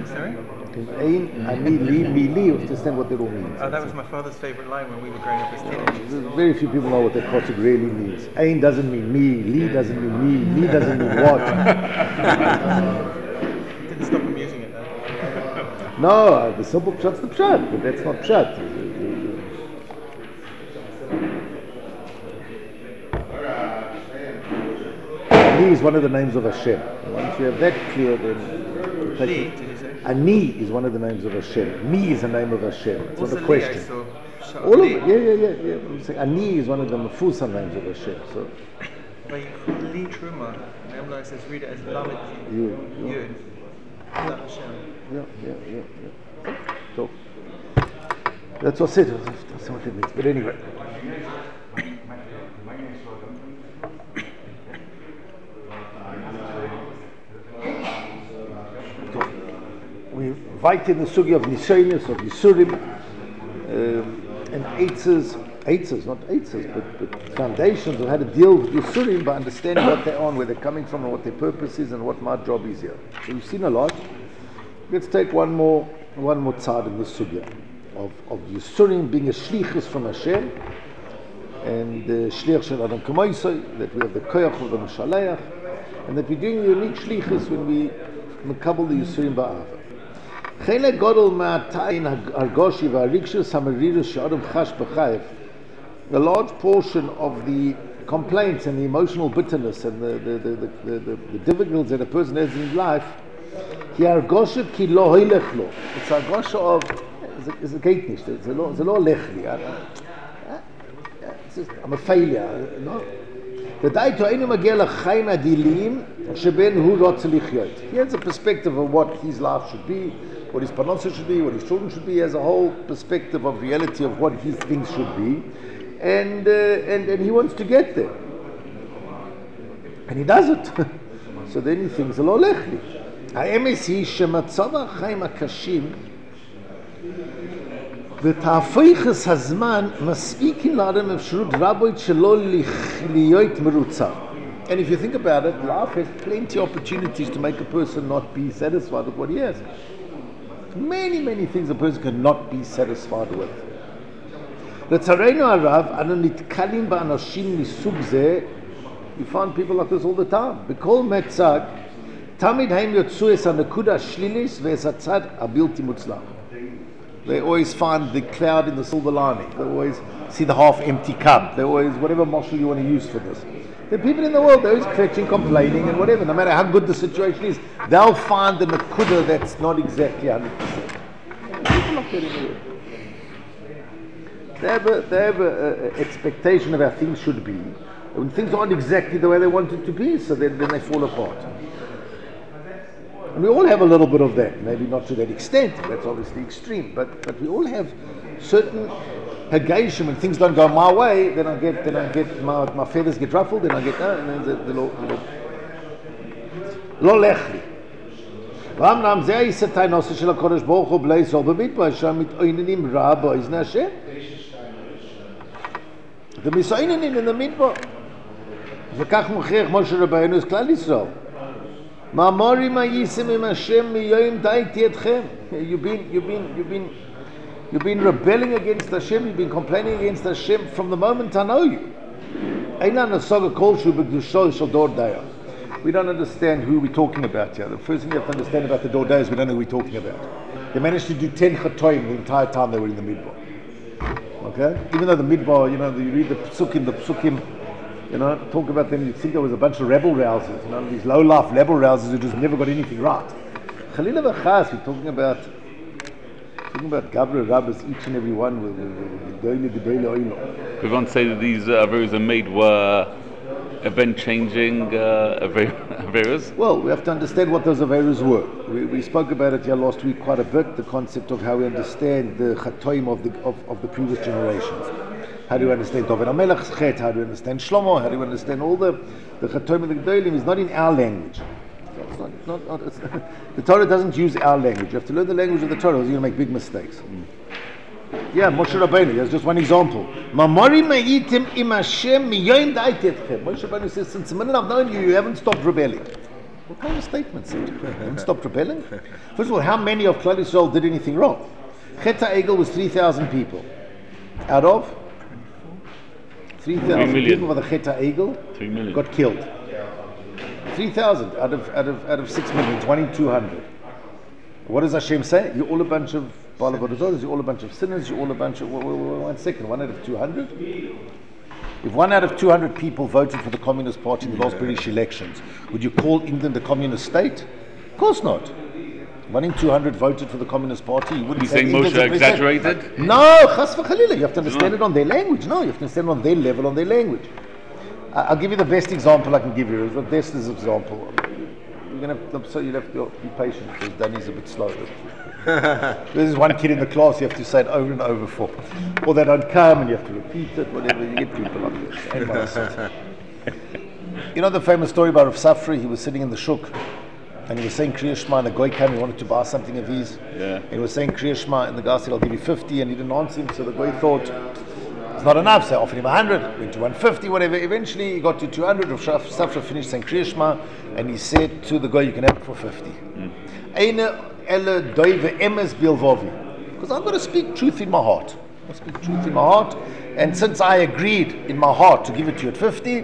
Sorry? Ein, ani, li, mi, li, you have to understand what that all means. Oh, that was my father's favourite line when we were growing up as teenagers. Very few people know what that pasuk really means. Ein doesn't mean me, li doesn't mean me, li doesn't mean what. Didn't stop him using it though. No, the simple pshat's the pshat, but that's not pshat. Ani is one of the names of Hashem. Once you have that clear, then Li, did you say? Ani is one of the names of Hashem. Mi is a name of Hashem. It's Also not a Li, I question. saw. All of it, yeah. I'm saying Ani is one of the Mefusar names of Hashem. So But Li Truma, the Emla says read it as Lamed you. Yud. Not Hashem. Yeah. So that's what's it. That's what it means. But anyway. We fight in the sugi of Nisaynus, of Yisurim, and Eitzes, not Eitzes, but foundations of how to deal with Yisurim by understanding what they are and where they're coming from and what their purpose is and what my job is here. So we've seen a lot. Let's take one more tzad in the sugya of Yisurim being a shlichus from Hashem, and shliach shel Adam Kamoisai, that we have the koyach of the Meshaleach, and that we're doing a unique shlichus when we mekabel the Yisurim ba'ava. חלק גדול מהתאין הרגושי והרגשס המרירס שאדם חש בחייב, a large portion of the complaints and the emotional bitterness and the difficulties that a person has in his life, he הרגושת כי לא הילך לו. It's הרגושה of, זה geht nicht, זה לא הולך לי. I'm a failure. No. ודאי תואינו מגיע לחיים הדיליים שבין הוא רוצה לחיות. He has a perspective of what his life should be, what his parnasa should be, what his children should be, as a whole perspective of reality of what his things should be, and he wants to get there, and he does it. So then he thinks, "Lo lechli." האמת היא שמצב החיים הקשים ותהפכס הזמן מספיקים לאדם אפשרות רבות שלא להיות מרוצה. And if you think about it, life has plenty of opportunities to make a person not be satisfied with what he has. Many things a person cannot be satisfied with. לצערנו הרב, אנו נתקלים באנשים מסוג זה, you find people like this all the time. בכל מצג, תמיד הם יוצאו את הנקודה השלילית ואת הצד הבלתי מוצלח. They always find the cloud in the silver lining. They always see the half empty cup. They always, whatever muscle you want to use for this. There are people in the world, they're always crutching, complaining and whatever. No matter how good the situation is, they'll find the nakuda that's not exactly 100%. People like that in the world. They have an expectation of how things should be. When things aren't exactly the way they want it to be, so then they fall apart. And we all have a little bit of that, maybe not to that extent, that's obviously extreme, but we all have certain hagashim. When things don't go my way, then I get my feathers get ruffled, then I get and then the lo lechli. ואמנם זה העיסת הנושא של הקודש ברוך הוא בלי סול במדבר, שהמתעוננים רע באוזני השם. אתם מתעוננים in the מדבר. וכך מוכיח משה רבנו את כלל ישראל. מאמרים הייתם עם השם מיום דייתי אתכם. You've been rebelling against Hashem, you've been complaining against Hashem from the moment I know you. אין לנו סוגה כלשהו בקדושתו של דור דייה. We don't understand who we're talking about here. The first thing you have to understand about the Dordai is we don't know who we're talking about. They managed to do 10 chatoim the entire time they were in the Midbar. Okay? Even though the Midbar, you read the psukim, talk about them, you think there was a bunch of rebel rousers, these low-life rebel rousers who just never got anything right. Chalila v'chas, we're talking about Gabra Rabbis, each and every one with Gedoyle Oilo. We want to say that these averos are made were event-changing averos? Well, we have to understand what those averos were. We spoke about it here last week quite a bit, the concept of how we understand the chatoim of the previous generations. How do you understand David HaMelech's chet? How do you understand Shlomo? How do you understand all the chatoim of the Gedolim? Is not in our language. It's the Torah doesn't use our language. You have to learn the language of the Torah, or you're going to make big mistakes. Yeah, Moshe Rabbeinu, that's just one example. Moshe Rabbeinu says, since the minute I've known you, you haven't stopped rebelling. What kind of statement, Sid? Haven't stopped rebelling? First of all, how many of Klal Yisrael did anything wrong? Chet HaEgel was 3,000 people. Out of? 3,000 people for the Chet HaEgel 3 million. got killed. 3,000 out of 6 million, 2,200. What does Hashem say? You're all a bunch of Balavodazoras, you're all a bunch of sinners, you're all a bunch of... 1 second, 1 out of 200? If 1 out of 200 people voted for the Communist Party in the last British elections, would you call England a communist state? Of course not. 1 in 200 voted for the Communist Party. You wouldn't You say saying England's Moshe a British exaggerated? No, chas v'chalila. You have to understand it on their language. No, you have to understand it on their level, on their language. I'll give you the best example I can give you. The best example. So you'll have to be patient because Danny's a bit slow. There's one kid in the class, you have to say it over and over for. Or they don't come and you have to repeat it, whatever. You get people like this. You know the famous story about Rav Safri? He was sitting in the shuk and he was saying Kriya Shema and the guy came, he wanted to buy something of his. Yeah. And he was saying Kriya Shema and the guy said, I'll give you 50, and he didn't answer him, so the guy thought, it's not enough, so I offered him 100, went to 150, whatever. Eventually he got to 200. Rav Safra finished saying Kriya Shema and he said to the guy, you can have it for 50. Because I've got to speak truth in my heart. I speak truth in my heart, and since I agreed in my heart to give it to you at 50,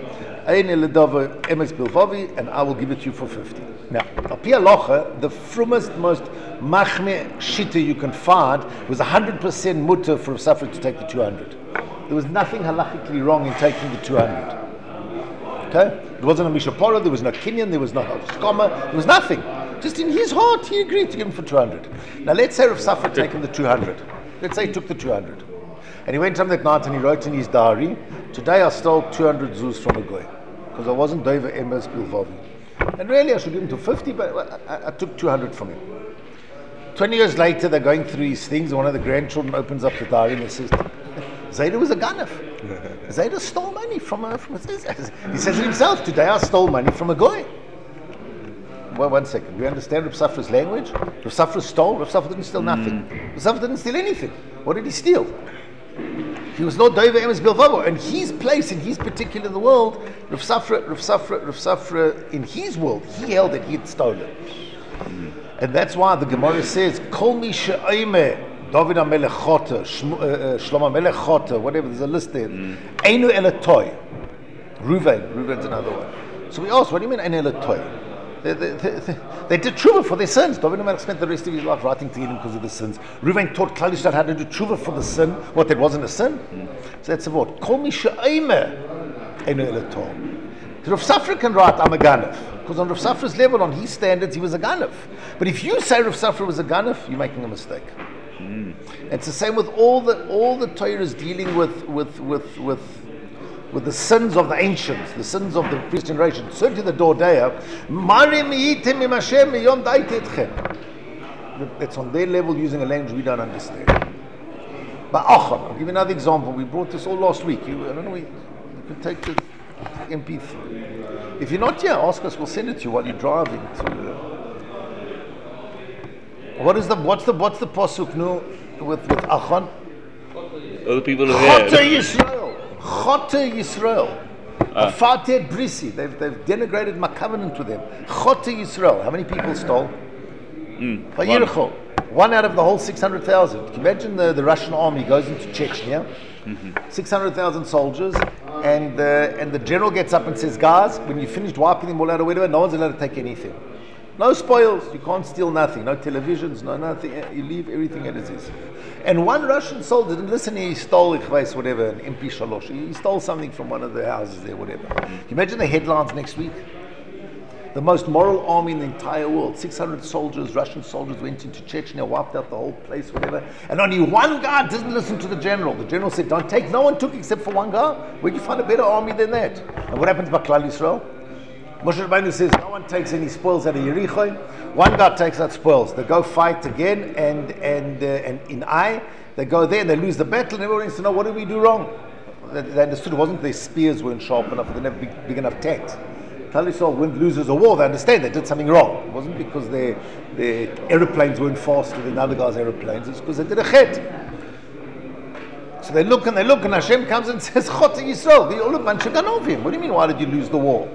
and I will give it to you for 50. Now, Api Halacha, the frummest, most machmeh shitta you can find was 100% mutter for Rav Safra to take the 200. There was nothing halachically wrong in taking the 200. Okay? There wasn't a mishapora, there was no kinyan, there was no skoma, there was nothing. Just in his heart, he agreed to give him for 200. Now let's say Rav Safra had taken the 200. Let's say he took the 200. And he went home that night and he wrote in his diary, today I stole 200 zuz from a goy. Because I wasn't doiver emes bilvavi. And really I should give him to 50, but I took 200 from him. 20 years later, they're going through these things, and one of the grandchildren opens up the diary and he says, Zayda was a ganef. Zayda stole money from a he says it himself, today I stole money from a goy. Well, 1 second. We understand Rav Safra's language. Rav Safra stole. Rav Safra didn't steal nothing. Rav Safra didn't steal anything. What did he steal? He was not doiver emes bilvavo. And his place in his particular in the world, Rav Safra in his world, he held that he had stolen. And that's why the Gemara says, Kol mi she'omer David HaMelech Chota, Shlomo HaMelech Chota, whatever, there's a list there. Einu elatoy. Reuven's another one. So we asked, what do you mean Einu elatoy? They did tshuva for their sins. David HaMelech spent the rest of his life writing to him because of the sins. Reuven taught Klal Yisrael how to do tshuva for the sin. What, that wasn't a sin? So that's the word. Kol mi she'omer Einu elatoy. Rav Safra can write, I'm a ganef. Because on Rav Safra's level, on his standards, he was a ganef. But if you say Rav Safra was a ganef, you're making a mistake. It's the same with all the Torahs dealing with the sins of the ancients, the sins of the previous generation. Certainly the Dordeya, that's on their level using a language we don't understand. But I'll give you another example. We brought this all last week. I don't know, you can take the MP3. If you're not here, ask us. We'll send it to you while you're driving. What's the pasuk now with Achan? Other people are here. Chote Yisrael. Afatet Brisi. They've denigrated my covenant with them. Chote Yisrael. How many people stole? Vayircho. 1 out of the whole 600,000. Can you imagine the Russian army goes into Chechnya? 600,000 soldiers, and the general gets up and says, guys, when you finished wiping them all out or whatever, no one's allowed to take anything. No spoils, you can't steal nothing, no televisions, no nothing, you leave everything as it is. And one Russian soldier didn't listen, he stole whatever, an MP Shalosh, he stole something from one of the houses there, whatever. Can you imagine the headlines next week? The most moral army in the entire world. 600 soldiers, Russian soldiers, went into Chechnya, wiped out the whole place, whatever. And only one guy didn't listen to the general. The general said, don't take. No one took except for one guy. Where'd you find a better army than that? And what happens by Klal Yisrael? Moshe Rabbeinu says, no one takes any spoils out of Yericho. One guy takes out spoils. They go fight again, and in Ai, they go there and they lose the battle, and everyone needs to know, what did we do wrong? They understood it wasn't their spears weren't sharp enough, they didn't have big enough tanks. Klal Yisrael wouldn't lose a war. They understand they did something wrong. It wasn't because their aeroplanes weren't faster than the other guys' aeroplanes. It's because they did a chet. So they look, and Hashem comes and says, Chot Yisrael, the all a bunch of ganovim. What do you mean, why did you lose the war?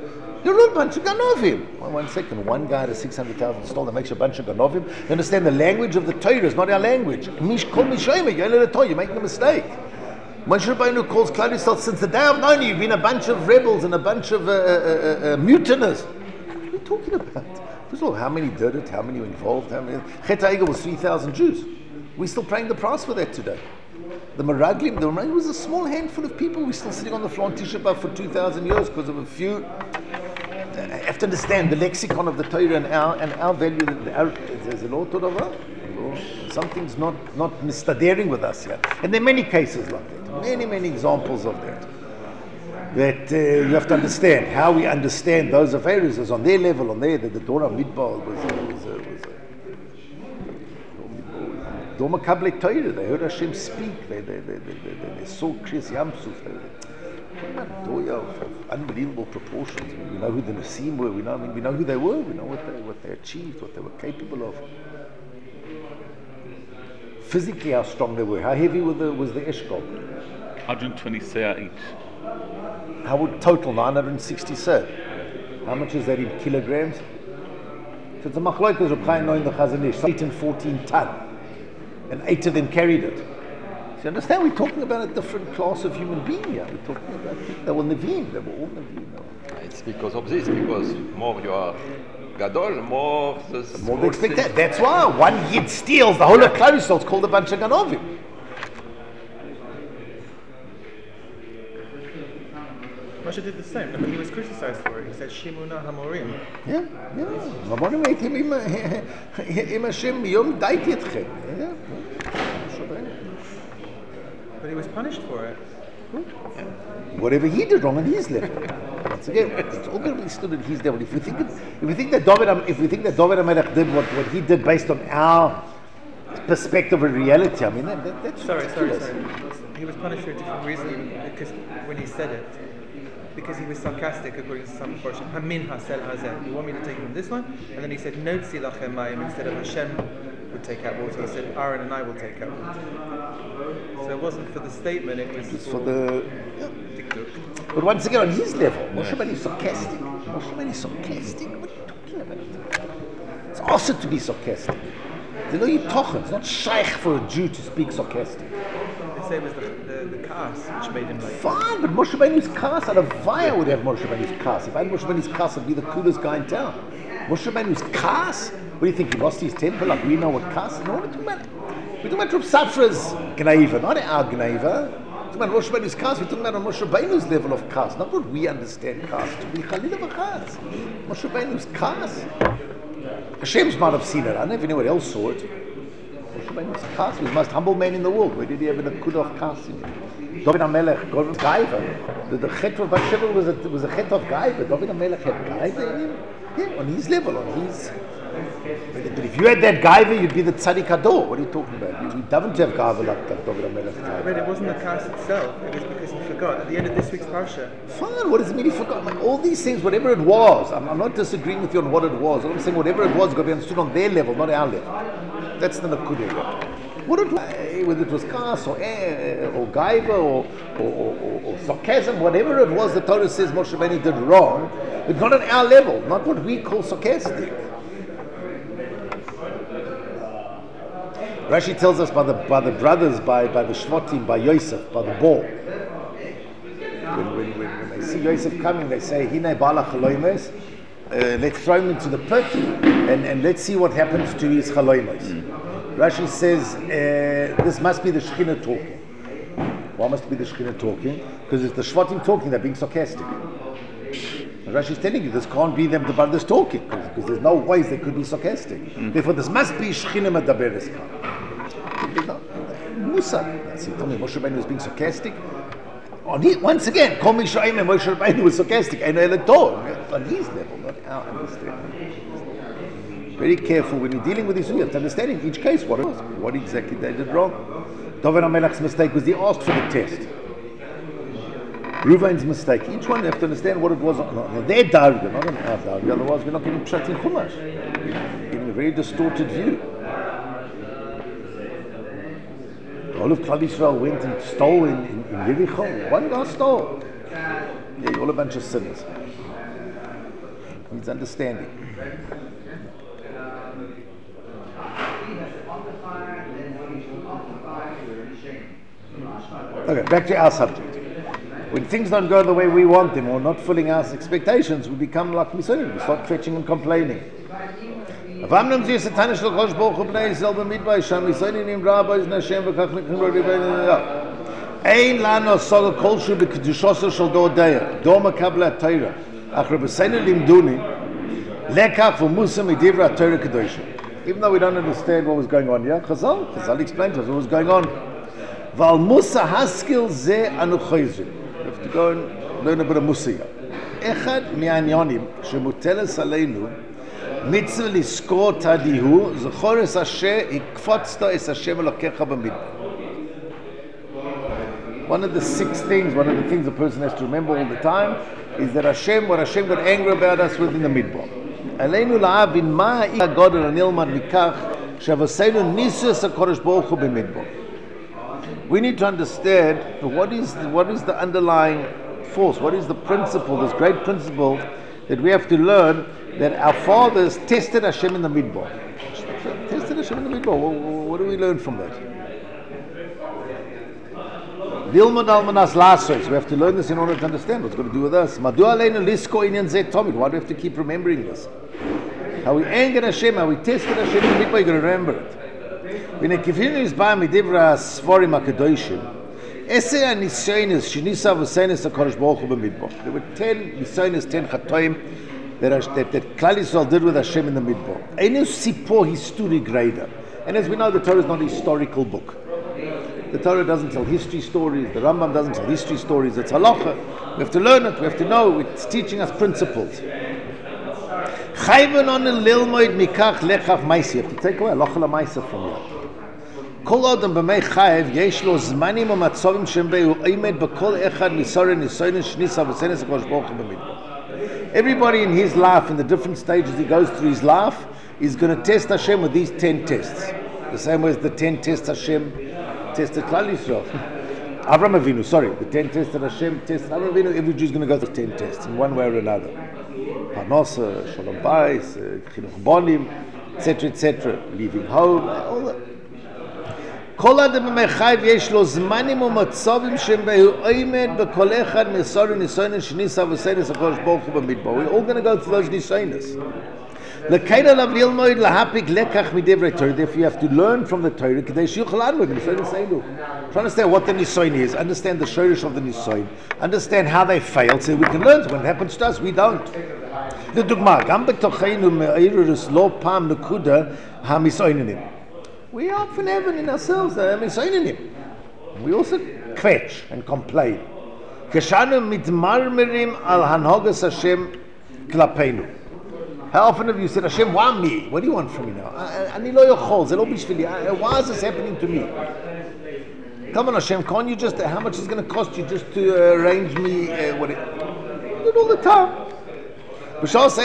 They're all a bunch of ganovim. Well, 1 second. One guy has 600,000 stole that makes a bunch of ganovim. You understand the language of the Torah is not our language. Mish kol mishoyme. You're making a mistake. Moshe Rabbeinu calls Klal Yisrael, since the day I've known you, you've been a bunch of rebels and a bunch of mutineers. What are you talking about? First of all, how many did it? How many were involved? How many? Chet HaEgel was 3,000 Jews. We're still paying the price for that today. The Meraglim was a small handful of people. We're still sitting on the floor on Tisha B'Av for 2,000 years because of a few. You have to understand the lexicon of the Torah and our value. There's a lot of something's not mistadering with us yet. And there are many cases like that. Many examples of that. That you have to understand how we understand those affairs is on their level, on there. That the Torah Midbar was Doma Kablet Torah. They heard Hashem speak. They saw Kriyas Yamsuf. Of unbelievable proportions. We know who the Nasim were. We know who they were. We know what they achieved, what they were capable of. Physically, how strong they were. How heavy was the Eshkol? 120 seah each. How would total 960 seah? How much is that in kilograms? So it's a machlokas Reb Chaim knowing the Chazon Ish, 8 and 14 ton, and 8 of them carried it. So you understand, we're talking about a different class of human being here. We're talking about people that were Nevi'im. They were all Nevi'im. It's because of this, because more you are Gadol, more they expect that. That's why one Yid steals the whole of Klal Yisrael. It's called a bunch of Ganovim. Moshe did the same. I mean, he was criticized for it. He said, Shimuna Hamorim. Yeah. Rabbanu made him im Hashem yom daiti etchem. Yeah. But he was punished for it. Whatever he did wrong on his level. Once again, it's all going to be stood at his level. If we think that David HaMelech did what he did based on our perspective of reality, I mean that's sorry. He was punished for a different reason, because when he said it, because he was sarcastic according to some portion. Hamin hasel hazeh. You want me to take from this one? And then he said, Notzi lachem mayim, instead of Hashem would take out water. He said, Aaron and I will take out water. So it wasn't for the statement, it was for the. But once again, on his level, Moshe Rabbeinu is sarcastic. Moshe Rabbeinu is sarcastic. What are you talking about? It's also to be sarcastic. It's not shaykh for a Jew to speak sarcastic. They say it was the kaas which made him like. Fine, but Moshe Rabbeinu's kaas, out of Vaya would have Moshe Rabbeinu's kaas. If I had Moshe Rabbeinu's kaas, I'd be the coolest guy in town. Moshe Rabbeinu's kaas? What do you think? He lost his temper like we know what kaas is? No, we're talking about Reb Safra's gneiva, not our gneiva. We're talking about Moshe Rabbeinu's kaas. We're talking about on Moshe Rabbeinu's level of kaas, not what we understand kaas to be. Chalil of a kaas. Moshe Rabbeinu's kaas. Hashem's might have seen it. I don't know if anyone else saw it. Moshe Rabbeinu's kaas was the most humble man in the world. Where did he have a kud of kaas in it? David HaMelech, God was gaiva. The chet of Bathsheba was a chet of gaiva. David HaMelech had gaiva in him. Yeah, on his level, on his. But if you had that gaiva, you'd be the tzaddik hador. What are you talking about? You don't have gaiva like David HaMelech. But it wasn't the kaas itself. It was because he forgot. At the end of this week's parsha. Fine. What does it mean he forgot? Like, all these things, whatever it was. I'm not disagreeing with you on what it was. I'm saying whatever it was, got to be understood on their level, not our level. That's the nakudah. What it was, whether it was kaas or gaiva or sarcasm, whatever it was, the Torah says Moshe Rabbeinu did wrong, but not on our level, not what we call sarcastic. Rashi tells us by the brothers, by the Shvatim, by Yosef, by the ball. When they see Yosef coming, they say, Hine bala chaloimes, let's throw him into the pit and let's see what happens to his chaloimes. Rashi says, this must be the Shekhinah talking. Why must it be the Shekhinah talking? Because it's the Shvatim talking, they're being sarcastic. And Rashi is telling you, this can't be them, the brothers talking, because there's no ways they could be sarcastic. Therefore, this must be Shekhinah Medaberes. Musa. He told me Moshe Rabbeinu was being sarcastic. Once again, Kol Mishraim and Moshe Rabbeinu was sarcastic. On his level, not our understanding. Very careful when you're dealing with this. You have to understand in each case what it was, what exactly they did wrong. David HaMelech's mistake was he asked for the test. Reuven's mistake. Each one you have to understand what it was. Their darga, not on our darga. Otherwise, we're not getting pshat in Chumash. We're getting a very distorted view. All of Klal Yisrael went and stole in Yericho. One guy stole. Yeah, you're all a bunch of sinners. Needs understanding. Okay, back to our subject. When things don't go the way we want them or not fulfilling our expectations, we become like Misonim. We start fetching and complaining. אין לנו סוד כלשהו בקדושתו של דורותיה, דור מקבלי התורה, אך רבותינו לימדוני לקח ומוסר מדברי התורה הקדושה. Even though we don't understand what was going on here, Chazal explained to us what was going on. ועל מוסר השכל זה אנו חוזרים. We have to go and learn a bit of מוסר. אחד מהעניינים שמוטלת עלינו מצווה לזכור תדיהו, זכור את אשר הקפצת את השם אלוקיך במדבר. One of the things a person has to remember all the time is that what Hashem got angry about us with in the Midbar. עלינו להבין מה הגודל הנלמד מכך שעשינו ניסוס הקדוש ברוך הוא במדבר. We need to understand what is the underlying force, what is the principle, this great principle that we have to learn, that our fathers tested Hashem in the Midbar. Tested Hashem in the Midbar. What do we learn from that? We have to learn this in order to understand what's going to do with us. Why do we have to keep remembering this? How we angered Hashem, how we tested Hashem in the Midbar, you're going to remember it. When a kifinu is by midivra Sforim HaKadoshim, Esei HaNisonos Shenisa V'Seines HaKadosh Baruch Hu b'Midbar. There were 10 Nisonos, 10 Chatoim that Klal Yisrael did with Hashem in the Midbar. Einu Sipor History Grader. And as we know, the Torah is not a historical book. The Torah doesn't tell history stories, the Rambam doesn't tell history stories, it's halacha. We have to learn it, we have to know, it's teaching us principles. Chayven on a lilmoid mikach lechach maisi. You have to take away halacha l'maisa from you. Kol adam b'mei chayev yesh lo zmanim u'matzovim shem be'u oimed b'kol echad misorin nisoyin shnisa v'senes HaKadosh Baruch Hu b'midbar. Everybody in his life, in the different stages he goes through his life, is going to test Hashem with these 10 tests. The same way as the 10 tests Hashem tested Klal Yisrael. Avram Avinu, the 10 tests that Hashem tested Avram Avinu, every Jew is going to go through 10 tests in one way or another. Parnasa, Shalom Bayis, Chinuch Bonim, etc., leaving home, all that. כל אדם במחייב יש לו זמנים ומצבים שהם עומד בכל אחד מסורים ניסיונס שניסה וסנס הקדוש ברוך הוא במדבר. We're all going to go through those nisonos. לכן עליו ללמוד להפיק לקח מדברי תורה. Therefore you have to learn from the Torah כדי שיוכל לעמוד בניסיונס האלו. To understand what the nisoin is, understand the shorish of the nisoin, understand how they failed, so we can learn. When it happens to us, we don't. לדוגמה, גם בתוכנו מאירוס לא פעם נקודה המסויננים. We often have it in ourselves, we also kvetch and complain. Keshanu mitmarmerim al hanhogas Hashem klapeinu. How often have you said, Hashem, why me? What do you want from me now? Ani lo yochol, ze lo bishvili. Why is this happening to me? Come on, Hashem, can't you just, how much is it going to cost you just to arrange me what it... You do it all the time. When that's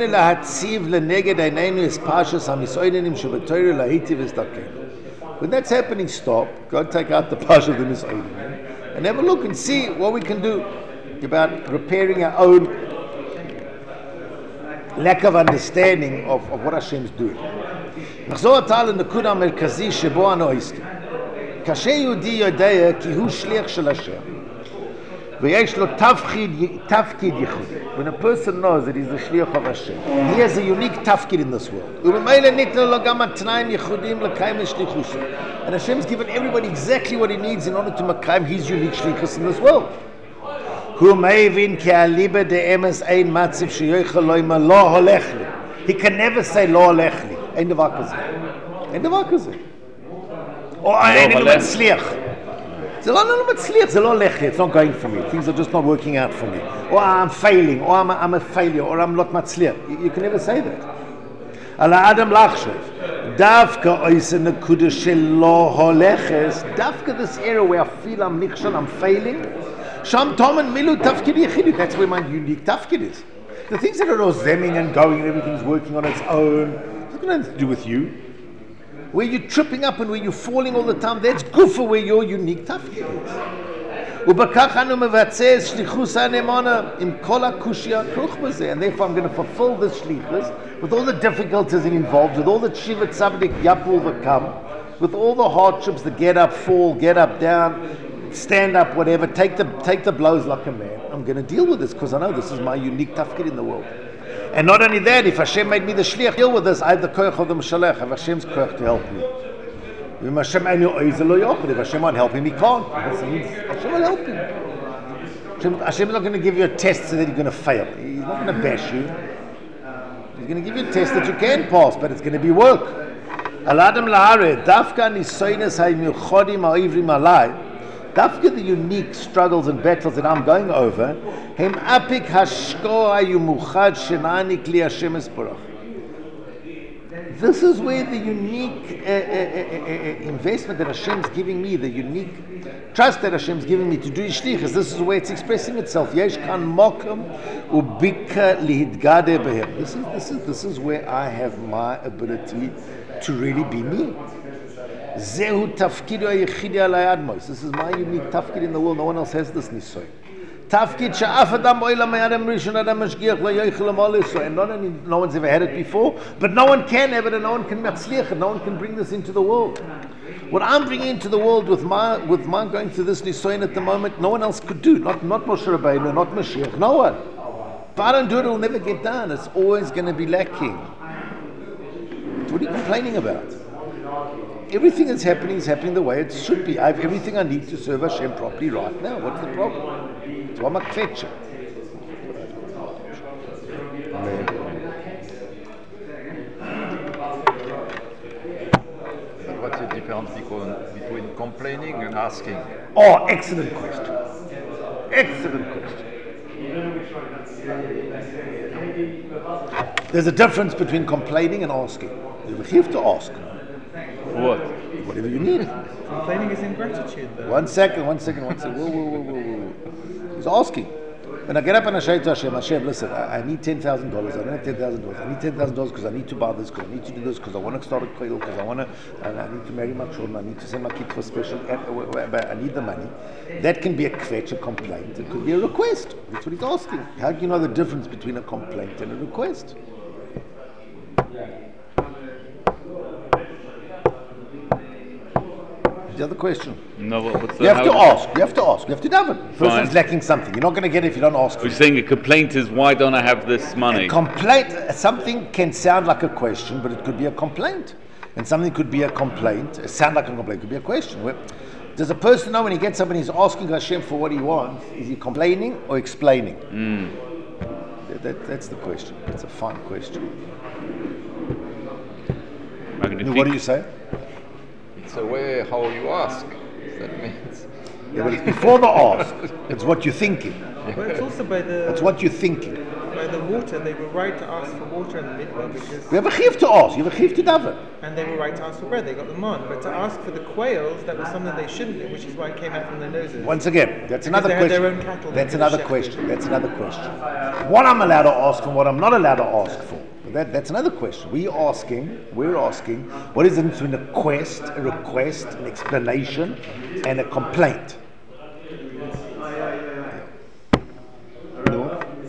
happening, stop, go and take out the Parsha of the Nisoinim and have a look and see what we can do about repairing our own lack of understanding of what Hashem is doing. קשה יהודי יודע כי הוא שליח של השם. ויש לו תפקיד ייחודי. When a person knows that he's the shliach of Hashem, he has a unique tafkid in this world. ובמילא ניתנו לו גם התנאים ייחודיים לקיים את שליחותו. And Hashem has given everybody exactly what he needs in order to make his unique shlichus in this world. הוא מבין כי הליבה דאמס אין מצב שיוכל לו אם לא הולך לי. He can never say לא הולך לי. אין דבר כזה. אין דבר כזה. או אין מצליח. זה לא מצליח, זה לא הולך לי, it's not going for me, things are just not working out for me. Or I'm failing, or I'm a failure, or I'm not מצליח. You can never say that. על האדם לחשב, דווקא איזה נקודה שלא הולכת, דווקא this area where I feel I'm נכשל, I'm failing, שם תומן מילוי תפקיד יחידי, that's where my unique תפקיד is. The things that are all zemming and going and everything's working on its own, it's got nothing to do with you. Where you're tripping up and where you're falling all the time, that's good for where your unique tafkid is. ובכך אנו מבצע שליחוס הנאמנה עם כל הקושי הכרוך בזה. And therefore I'm going to fulfill this shlichus with all the difficulties involved, with all the tshiva tzavdik yapul that come, with all the hardships, the get up, fall, get up, down, stand up, whatever, take the blows like a man. I'm going to deal with this because I know this is my unique tafkid in the world. And not only that, if Hashem made me the shliach, deal with this, I have the koyach of the mashalech, I have Hashem's koyach to help me. If Hashem won't help him, he can't. Hashem will help him. Hashem is not going to give you a test so that you're going to fail. He's not going to bash you. He's going to give you a test that you can pass, but it's going to be work. Aladam lahare, dafka nisoynes haymiuchodim ha'ivrim alai, dafka the unique struggles and battles that I'm going over, hem apik hashko hayumuchad shenani kli Hashem esparach. This is where the unique investment that Hashem's giving me, the unique trust that Hashem's giving me to do shlichus, this is where it's expressing itself. Yesh kan mokum ubika lihidgade behem. This is where I have my ability to really be me. Zehu tafkidu hayichidi alai admos. This is my unique tafkid in the world. No one else has this nisoy. Tafkid sha'af adam oilam hayadam rishon adam mashgiach layoichel amaliso. And not only no one's ever had it before, but no one can have it, and no one can matzliach it. No one can bring this into the world. What I'm bringing into the world with my going through this nisoyin at the moment, no one else could do. Not Moshe Rabbeinu, not Mashiach, no one. If I don't do it, it'll never get done. It's always going to be lacking. What are you complaining about? Everything that's happening is happening the way it should be. I have everything I need to serve Hashem properly right now. What's the problem? So I'm a kvetcher. What's the difference between complaining and asking? Oh, excellent question. Excellent question. There's a difference between complaining and asking. You have to ask. What? Whatever you need. Complaining is ingratitude, though. One second. Whoa. He's asking. When I get up and I say to Hashem, listen, I need $10,000. I don't have $10,000. I need $10,000 because I need to buy this, because I need to do this, because I want to start a koil, because I need to marry my children, I need to send my kid for special, I need the money. That can be a kvetch, a complaint. It could be a request. That's what he's asking. How do you know the difference between a complaint and a request? The other question. No, what's the, you have to ask. You have to daven. Person's lacking something. You're not going to get it if you don't ask. You're saying a complaint is, why don't I have this money? A complaint, something can sound like a question, but it could be a complaint. And something could be a complaint, sound like a complaint, could be a question. Does a person know when he gets up and he's asking Hashem for what he wants, is he complaining or explaining? That's the question. It's a fine question. What do you say? It's a way how you ask. That means. Yeah, but it's before the ask. It's what you're thinking. Well, it's also by the. It's what you're thinking. By the water, they were right to ask for water in the mikvah because. We have a chiv to ask. You have a chiv to daven. And they were right to ask for bread. They got the man, but to ask for the quails, that was something they shouldn't do, which is why it came out from their noses. Once again, that's another they question. had their own cattle. That's another question. What I'm allowed to ask and what I'm not allowed to ask for. That's another question. We're asking, what is the difference between a request, an explanation, and a complaint? No?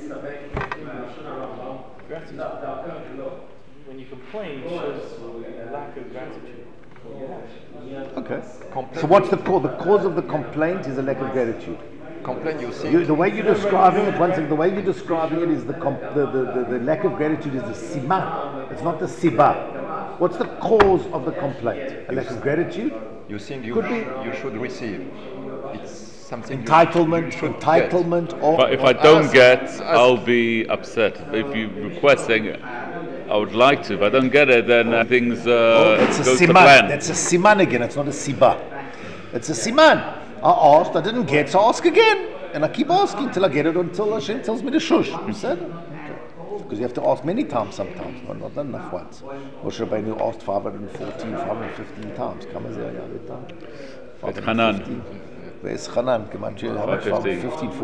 When you complain, it shows a lack of gratitude. Okay. So what's the cause? The cause of the complaint is a lack of gratitude. Complaint, you see. The way you're describing it, the way you're describing it is the lack of gratitude is the siman. It's not the siba. What's the cause of the complaint? A lack of gratitude? You think you should receive. It's something. Entitlement, or. If I don't get, I'll be upset. If you request saying, I would like to. If I don't get it, then things go to plan. That's a siman again. It's not a siba. It's a siman. I asked, I didn't get, so I ask again. And I keep asking till I get it, until Hashem tells me to shush. You said? Okay. Because you have to ask many times sometimes, not enough once. Moshe Rabbeinu asked 514, 515 times. Come as It's Hanan. Where's Hanan? 15, 14.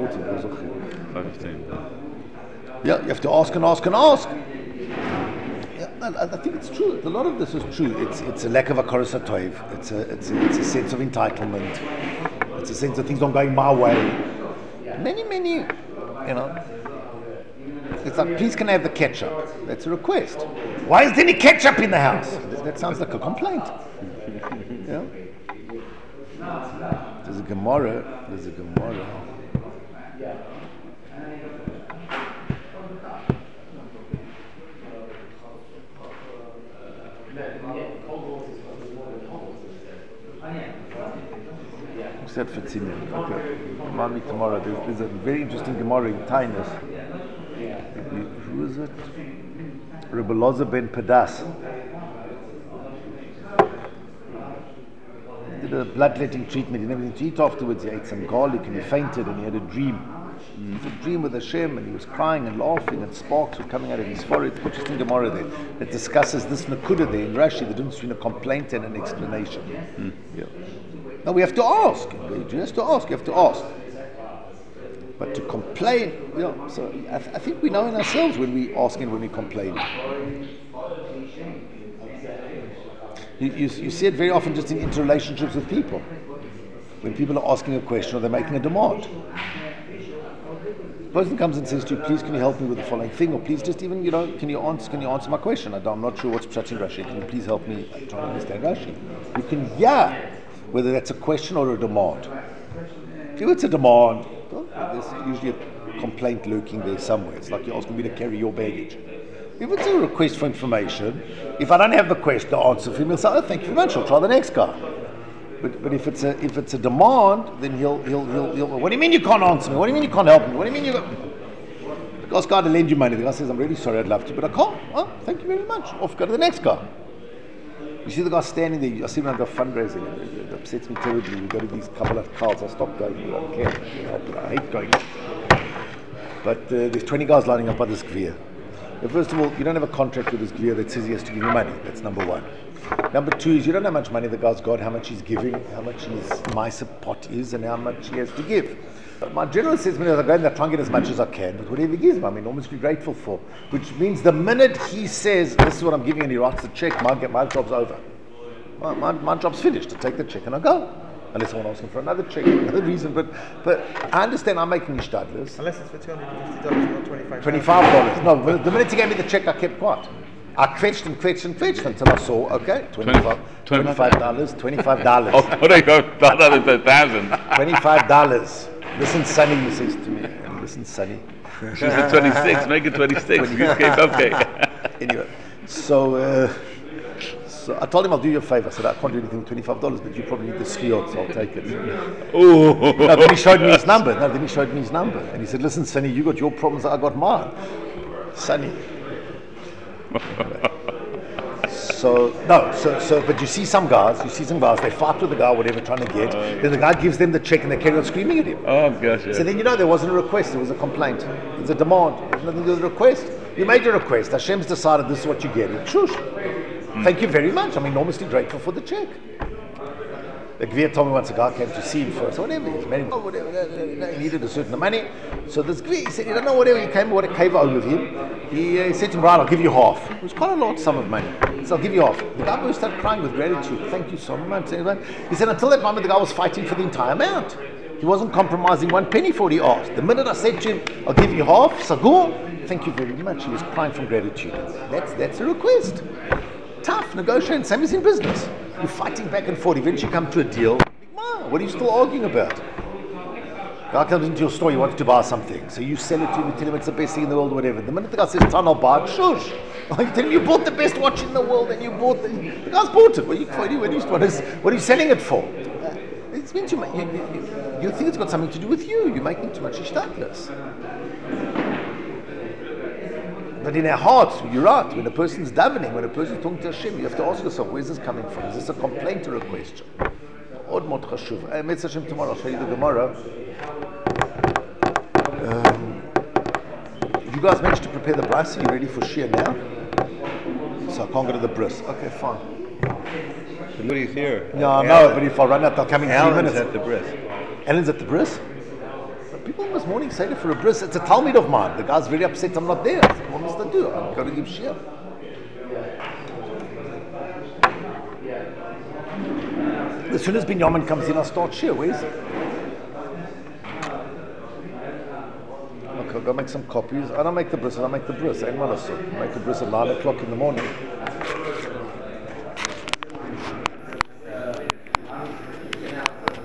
515. Yeah, you have to ask and ask and ask. Yeah, I think it's true. A lot of this is true. It's a lack of a koros hatoiv. It's a sense of entitlement. It's a sense of things not going my way. Many, it's like, please can I have the ketchup? That's a request. Why is there any ketchup in the house? That sounds like a complaint. Yeah? There's a Gemara. Said for Tzimim. Okay. Remind me tomorrow. There's a very interesting Gemara in Tainus. Who is it? Rebbe Loza ben Padas. He did a bloodletting treatment. He didn't have anything to eat afterwards. He ate some garlic and he fainted and he had a dream. He had a dream with Hashem and he was crying and laughing and sparks were coming out of his forehead. Interesting Gemara there that discusses this Nakuda there in Rashi, the difference between a complaint and an explanation. Yeah. No, we have to ask. You have to ask. But to complain, so I think we know in ourselves when we ask and when we complain. You see it very often just in interrelationships with people. When people are asking a question or they're making a demand. The person comes and says to you, please can you help me with the following thing, or please just even, can you answer my question? I'm not sure what's Pshat in Rashi. Can you please help me try to understand Rashi? You can whether that's a question or a demand. If it's a demand, there's usually a complaint lurking there somewhere. It's like you're asking me to carry your baggage. If it's a request for information, if I don't have the answer for him, he'll say, oh, thank you very much, I'll try the next guy. But if it's a demand, then he'll what do you mean you can't answer me? What do you mean you can't help me? What do you mean you ask guy to lend you money? The guy says, I'm really sorry, I'd love to, but I can't. Oh, thank you very much. Off, go to the next guy. You see the guy standing there, I see him around the fundraising, it upsets me terribly. We go to these couple of cards, I stop going, I don't care, I hate going. But there's 20 guys lining up by this Gvir. First of all, you don't have a contract with this Gvir that says he has to give you money, that's number one. Number two is you don't know how much money the guy's got, how much he's giving, how much his mice pot is, and how much he has to give. My general says, when I go in there, I try and get as much as I can, but whatever he gives me, I'm enormously grateful for. Which means the minute he says, this is what I'm giving, and he writes the check, my job's over. My job's finished. I take the check and I go. Unless someone asks him for another check, another reason. But I understand I'm making ishtadlus. Unless it's for $250, not $25. $25. No, the minute he gave me the check, I kept quiet. I quetched until I saw, okay, $25. $25. Oh, what do you got? $1,000. $25. Listen, Sonny, he says to me. Listen, Sonny. She's at 26. Make it 26. Okay. Anyway, so I told him I'll do you a favor. I said I can't do anything with $25, but you probably need the skill, so I'll take it. Oh. No, then he showed me his number. And he said, listen, Sonny, you got your problems, I got mine. Sonny. But you see some guys, they fight with the guy, whatever, trying to get. Then the guy gives them the check and they carry on screaming at him. Oh, gosh, yeah. So then there wasn't a request, there was a complaint. There's a demand. There's nothing to do with a request. You made your request. Hashem's decided this is what you're getting. Shush. Thank you very much. I'm enormously grateful for the check. The Gvir told me once a guy came to see him for whatever, he's married, he needed a certain money. So this Gvir, he said, you don't know whatever, he came over with him. He said to him, right, I'll give you half. It was quite a large sum of money. He said, I'll give you half. The guy burst out crying with gratitude. Thank you so much. He said, until that moment, the guy was fighting for the entire amount. He wasn't compromising one penny for what he asked. The minute I said to him, I'll give you half, Sagur, thank you very much, he was crying from gratitude. That's a request. Tough, negotiating, same as in business. You're fighting back and forth, eventually you come to a deal. What are you still arguing about? Guy comes into your store, he wants to buy something. So you sell it to him, you tell him it's the best thing in the world, whatever. The minute the guy says, Tan, I'll buy it, shush. You tell him you bought the best watch in the world and you bought the guy's bought it. What are you selling it for? It means you think it's got something to do with you. You're making too much ishtadlus. But in our hearts, you're right, when a person's davening, when a person's talking to Hashem, you have to ask yourself, where's this coming from? Is this a complaint or a question? Od mod chashuv. Mitzvah Hashem tomorrow, I'll show you the Gemara. You guys managed to prepare the bris, are you ready for Shia now? So I can't go to the bris. Okay, fine. Nobody's here. No, but if I run out, they'll come in 3 minutes. Alan's at the bris. Alan's at the bris? People this morning say that for a bris, it's a talmid of mine. The guy's very upset I'm not there. I said, what must I do? I've got to give Shia. As soon as Binyamin comes in, I'll start Shia. Where is he? go make some copies. I don't make the bris, I make the bris. Ain't what I said. Make the bris at 9 o'clock in the morning.